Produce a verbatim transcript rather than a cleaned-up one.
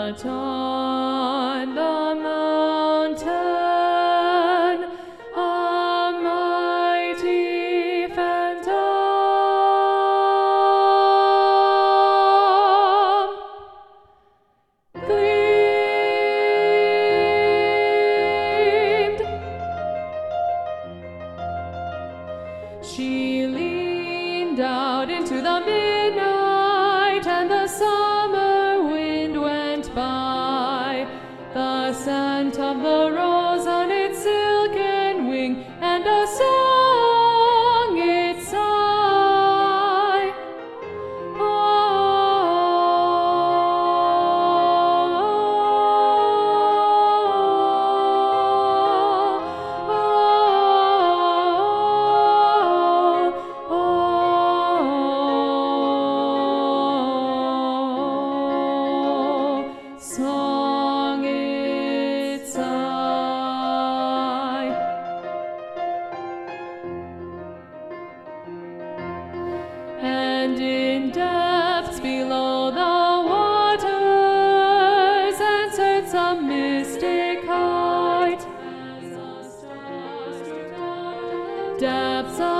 But on the mountain a mighty phantom gleamed. She leaned out into the midnight, and the summer wind went by. The scent of the rose on its silken wing, and a song it sigh. Song it sigh. And in depths below the waters answered some mystic heart. Depths of